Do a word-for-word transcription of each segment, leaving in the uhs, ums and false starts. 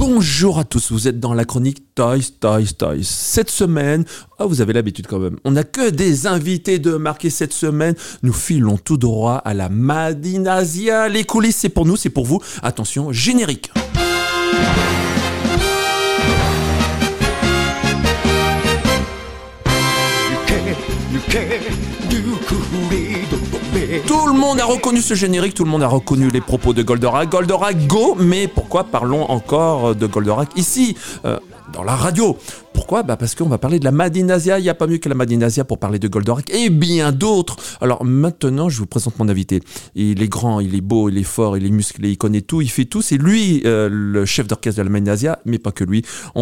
Bonjour à tous, vous êtes dans la chronique Toys, Toys, Toys. Cette semaine, oh, vous avez l'habitude quand même, on n'a que des invités de marquer cette semaine. Nous filons tout droit à la Madinasia. Les coulisses, c'est pour nous, c'est pour vous. Attention, générique. Tout le monde a reconnu ce générique, tout le monde a reconnu les propos de Goldorak. Goldorak, go! Mais pourquoi parlons encore de Goldorak ici, euh, dans la radio? Pourquoi ? Bah parce qu'on va parler de la Madinasia. Il n'y a pas mieux que la Madinasia pour parler de Goldorak et bien d'autres. Alors maintenant, je vous présente mon invité. Il est grand, il est beau, il est fort, il est musclé, il connaît tout, il fait tout. C'est lui, euh, le chef d'orchestre de la Madinasia, mais pas que lui.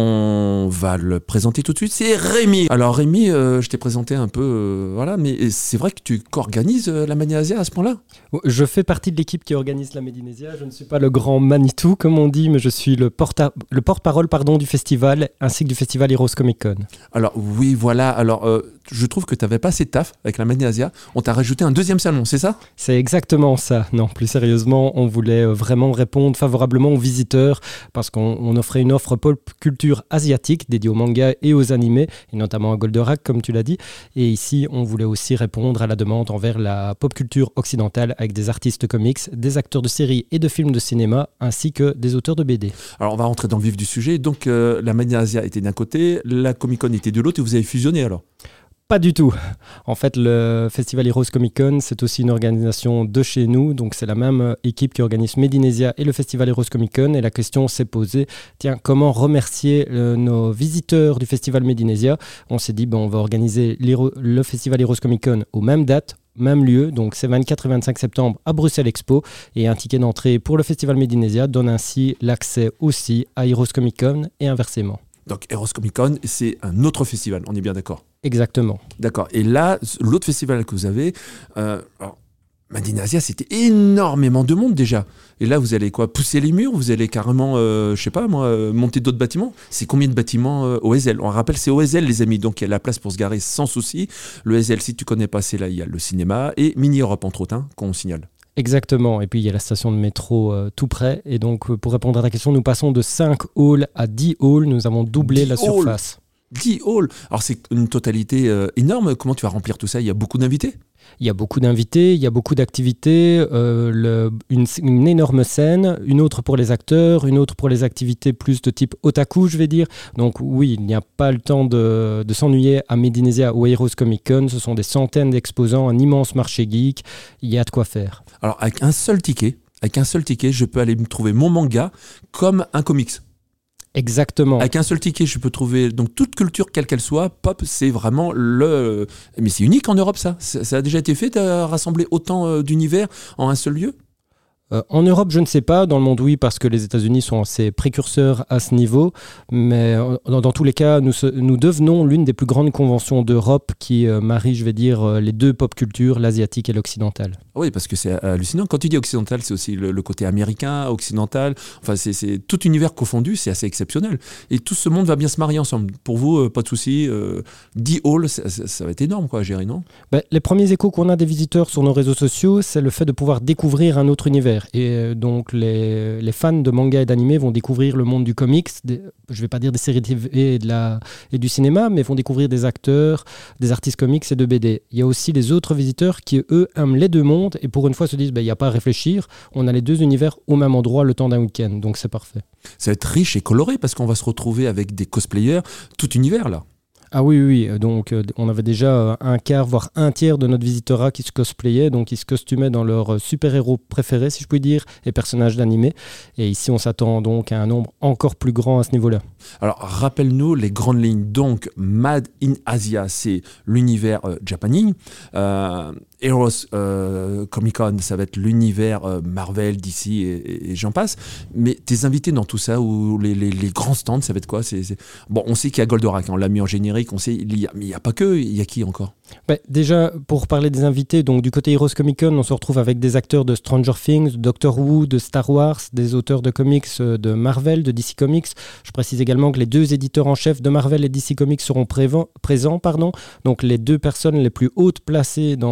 On va le présenter tout de suite. C'est Rémi. Alors Rémi, euh, je t'ai présenté un peu, euh, voilà, mais c'est vrai que tu co-organises euh, la Madinasia à ce point-là ? Je fais partie de l'équipe qui organise la Madinasia. Je ne suis pas le grand Manitou, comme on dit, mais je suis le, porta- le porte-parole pardon, du festival, ainsi que du festival Heroes Comic Con. Alors oui, voilà. Alors euh, je trouve que tu n'avais pas assez de taf avec la Madinasia. On t'a rajouté un deuxième salon, c'est ça ? C'est exactement ça. Non, plus sérieusement, on voulait vraiment répondre favorablement aux visiteurs parce qu'on on offrait une offre pop culture asiatique dédiée aux mangas et aux animés, et notamment à Goldorak, comme tu l'as dit. Et ici, on voulait aussi répondre à la demande envers la pop culture occidentale avec des artistes comics, des acteurs de séries et de films de cinéma, ainsi que des auteurs de B D. Alors on va rentrer dans le vif du sujet. Donc euh, la Madinasia était d'un côté, la Comic Con était de l'autre, et vous avez fusionné alors ? Pas du tout. En fait, le Festival Heroes Comic Con, c'est aussi une organisation de chez nous. Donc, c'est la même équipe qui organise Madinasia et le Festival Heroes Comic Con. Et la question s'est posée, tiens, comment remercier euh, nos visiteurs du Festival Madinasia ? On s'est dit, ben, on va organiser le Festival Heroes Comic Con aux mêmes dates, même lieu. Donc, c'est vingt-quatre et vingt-cinq septembre à Bruxelles Expo. Et un ticket d'entrée pour le Festival Madinasia donne ainsi l'accès aussi à Heroes Comic Con et inversement. Donc, Heroes Comic Con, c'est un autre festival, on est bien d'accord ? Exactement. D'accord. Et là, l'autre festival que vous avez, euh, alors, Madinasia, c'était énormément de monde déjà. Et là, vous allez quoi ? Pousser les murs ? Vous allez carrément, euh, je sais pas moi, euh, monter d'autres bâtiments ? C'est combien de bâtiments euh, O S L ? On rappelle, c'est O S L les amis, donc il y a la place pour se garer sans souci. Le O S L, si tu connais pas, c'est là, il y a le cinéma et Mini Europe entre autres, hein, qu'on signale. Exactement, et puis il y a la station de métro euh, tout près, et donc euh, pour répondre à ta question, nous passons de cinq halls à dix halls, nous avons doublé la surface. dix halls. Alors c'est une totalité euh, énorme, comment tu vas remplir tout ça ? Il y a beaucoup d'invités ? Il y a beaucoup d'invités, il y a beaucoup d'activités, euh, le, une, une énorme scène, une autre pour les acteurs, une autre pour les activités plus de type otaku, je vais dire. Donc oui, il n'y a pas le temps de, de s'ennuyer à Madinasia ou à Heroes Comic Con. Ce sont des centaines d'exposants, un immense marché geek, il y a de quoi faire. Alors avec un seul ticket, avec un seul ticket, je peux aller me trouver mon manga comme un comics. Exactement. Avec un seul ticket, je peux trouver donc toute culture, quelle qu'elle soit. Pop, c'est vraiment le... Mais c'est unique en Europe, ça. Ça, ça a déjà été fait de rassembler autant euh, d'univers en un seul lieu ? Euh, en Europe, je ne sais pas. Dans le monde, oui, parce que les États-Unis sont assez précurseurs à ce niveau. Mais euh, dans, dans tous les cas, nous, nous devenons l'une des plus grandes conventions d'Europe qui euh, marie, je vais dire, euh, les deux pop cultures, l'asiatique et l'occidentale. Oui, parce que c'est hallucinant. Quand tu dis occidental, c'est aussi le, le côté américain, occidental. Enfin, c'est, c'est tout univers confondu, c'est assez exceptionnel. Et tout ce monde va bien se marier ensemble. Pour vous, euh, pas de souci. Euh, dix halls, ça, ça, ça va être énorme, quoi, à gérer, non ? Ben, les premiers échos qu'on a des visiteurs sur nos réseaux sociaux, c'est le fait de pouvoir découvrir un autre univers. Et euh, donc, les, les fans de manga et d'animé vont découvrir le monde du comics, des, je ne vais pas dire des séries T V et, de la, et du cinéma, mais vont découvrir des acteurs, des artistes comics et de B D. Il y a aussi les autres visiteurs qui, eux, aiment les deux mondes et pour une fois se disent, ben, il n'y a pas à réfléchir, on a les deux univers au même endroit le temps d'un week-end, donc c'est parfait. Ça va être riche et coloré parce qu'on va se retrouver avec des cosplayers, tout univers là. Ah oui, oui, oui. Donc euh, on avait déjà un quart, voire un tiers de notre visitorat qui se cosplayait, donc ils se costumaient dans leurs super-héros préférés, si je puis dire, et personnages d'animé. Et ici, on s'attend donc à un nombre encore plus grand à ce niveau-là. Alors, rappelle-nous les grandes lignes. Donc, Mad in Asia, c'est l'univers euh, japaning. Euh, Heroes euh, Comic Con, ça va être l'univers euh, Marvel, D C et, et, et j'en passe. Mais tes invités dans tout ça, ou les, les, les grands stands, ça va être quoi ? c'est, c'est... Bon, on sait qu'il y a Goldorak, on l'a mis en générique, on sait, il y a, mais il n'y a pas que, il y a qui encore ? Ben, déjà, pour parler des invités, donc du côté Heroes Comic Con, on se retrouve avec des acteurs de Stranger Things, de Doctor Who, de Star Wars, des auteurs de comics de Marvel, de D C Comics. Je précise également que les deux éditeurs en chef de Marvel et D C Comics seront prévent, présents. Pardon. Donc les deux personnes les plus hautes placées dans ces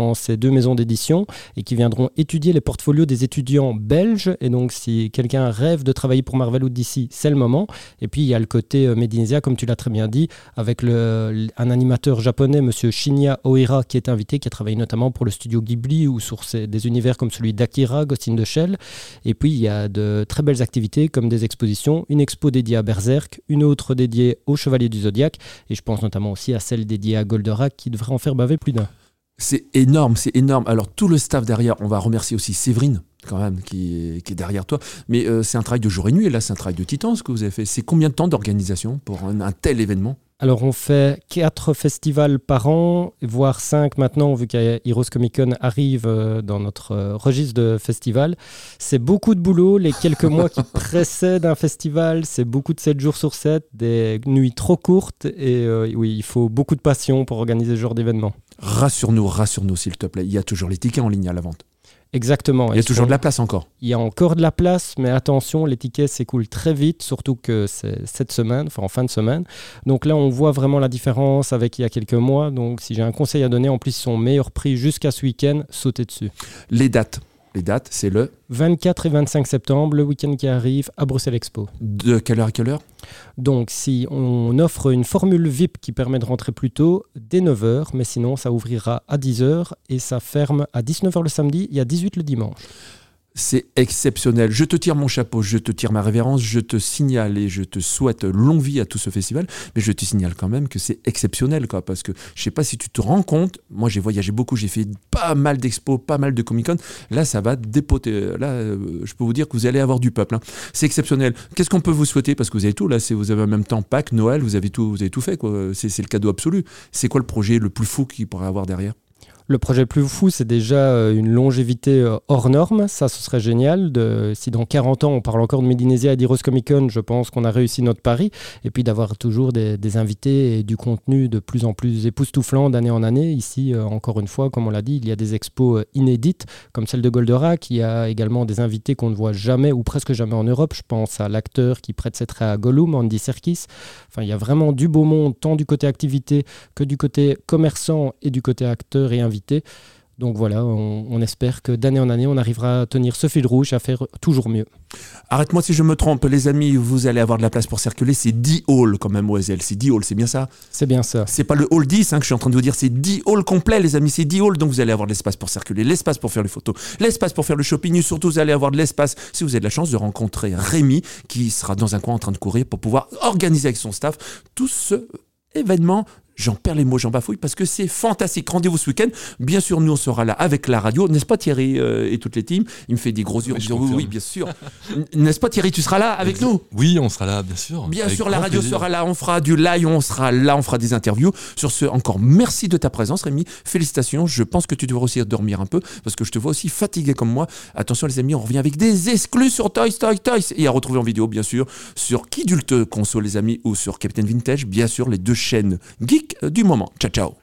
deux maisons d'édition et qui viendront étudier les portfolios des étudiants belges. Et donc, si quelqu'un rêve de travailler pour Marvel ou D C, c'est le moment. Et puis, il y a le côté euh, Made in Asia, comme tu l'as très bien dit, avec le, un animateur japonais, monsieur Shinya Ohira, qui est invité, qui a travaillé notamment pour le studio Ghibli ou sur ces, des univers comme celui d'Akira, Ghost in the Shell. Et puis, il y a de très belles activités comme des expositions, une expo dédiée à Berserk, une autre dédiée aux Chevaliers du Zodiaque, et je pense notamment aussi à celle dédiée à Goldorak, qui devrait en faire baver plus d'un. C'est énorme, c'est énorme. Alors, tout le staff derrière, on va remercier aussi Séverine, quand même, qui est, qui est derrière toi. Mais euh, c'est un travail de jour et nuit, et là, c'est un travail de titan, ce que vous avez fait. C'est combien de temps d'organisation pour un, un tel événement ? Alors, on fait quatre festivals par an, voire cinq maintenant, vu que Heroes Comic Con arrive dans notre registre de festival. C'est beaucoup de boulot. Les quelques mois qui précèdent un festival, c'est beaucoup de sept jours sur sept, des nuits trop courtes. Et euh, oui, il faut beaucoup de passion pour organiser ce genre d'événement. Rassure-nous, rassure-nous, s'il te plaît. Il y a toujours les tickets en ligne à la vente. Exactement. Il y a toujours de la place encore. Il y a encore de la place, mais attention, les tickets s'écoulent très vite, surtout que c'est cette semaine, enfin en fin de semaine. Donc là, on voit vraiment la différence avec il y a quelques mois. Donc si j'ai un conseil à donner, en plus, ils sont meilleurs prix jusqu'à ce week-end, sautez dessus. Les dates Les dates, c'est le vingt-quatre et vingt-cinq septembre, le week-end qui arrive à Bruxelles Expo. De quelle heure à quelle heure ? Donc, si on offre une formule V I P qui permet de rentrer plus tôt, dès neuf heures, mais sinon, ça ouvrira à dix heures et ça ferme à dix-neuf heures le samedi et à dix-huit le dimanche. C'est exceptionnel. Je te tire mon chapeau, je te tire ma révérence, je te signale et je te souhaite longue vie à tout ce festival. Mais je te signale quand même que c'est exceptionnel, quoi, parce que je ne sais pas si tu te rends compte. Moi, j'ai voyagé beaucoup, j'ai fait pas mal d'expos, pas mal de Comic-Con. Là, ça va dépoter. Là, euh, je peux vous dire que vous allez avoir du peuple. Hein. C'est exceptionnel. Qu'est-ce qu'on peut vous souhaiter ? Parce que vous avez tout. Là, c'est, vous avez en même temps Pâques, Noël, vous avez tout, vous avez tout fait, quoi. C'est, c'est le cadeau absolu. C'est quoi le projet le plus fou qu'il pourrait avoir derrière ? Le projet le plus fou, c'est déjà une longévité hors norme. Ça, ce serait génial. De, si dans quarante ans, on parle encore de Made in Asia et d'Heroes Comic Con, je pense qu'on a réussi notre pari. Et puis d'avoir toujours des, des invités et du contenu de plus en plus époustouflant d'année en année. Ici, euh, encore une fois, comme on l'a dit, il y a des expos inédites, comme celle de Goldorak. Il y a également des invités qu'on ne voit jamais ou presque jamais en Europe. Je pense à l'acteur qui prête ses traits à Gollum, Andy Serkis. Enfin, il y a vraiment du beau monde, tant du côté activité que du côté commerçant et du côté acteur et invité. Donc voilà, on, on espère que d'année en année, on arrivera à tenir ce fil rouge, à faire toujours mieux. Arrête-moi si je me trompe, les amis, vous allez avoir de la place pour circuler. C'est dix halls quand même, O S L. C'est dix halls, c'est bien ça ? C'est bien ça. C'est pas le hall dix hein, que je suis en train de vous dire, c'est dix halls complets, les amis. C'est dix halls, donc vous allez avoir de l'espace pour circuler, l'espace pour faire les photos, l'espace pour faire le shopping, et surtout, vous allez avoir de l'espace, si vous avez de la chance, de rencontrer Rémi, qui sera dans un coin en train de courir pour pouvoir organiser avec son staff tout ce événement. J'en perds les mots, j'en bafouille parce que c'est fantastique. Rendez-vous ce week-end. Bien sûr, nous, on sera là avec la radio. N'est-ce pas, Thierry euh, et toutes les teams ? Il me fait des gros yeux. Oui, oui, oui, bien sûr. N'est-ce pas, Thierry ? Tu seras là avec nous ? Oui, on sera là, bien sûr. Bien avec sûr, la radio plaisir. sera là. On fera du live, on sera là, on fera des interviews. Sur ce, encore merci de ta présence, Rémi. Félicitations. Je pense que tu devrais aussi dormir un peu parce que je te vois aussi fatigué comme moi. Attention, les amis, on revient avec des exclus sur Toys, Toys, Toys. Et à retrouver en vidéo, bien sûr, sur Kidulte Conso, les amis, ou sur Captain Vintage. Bien sûr, les deux chaînes geeks du moment. Ciao, ciao.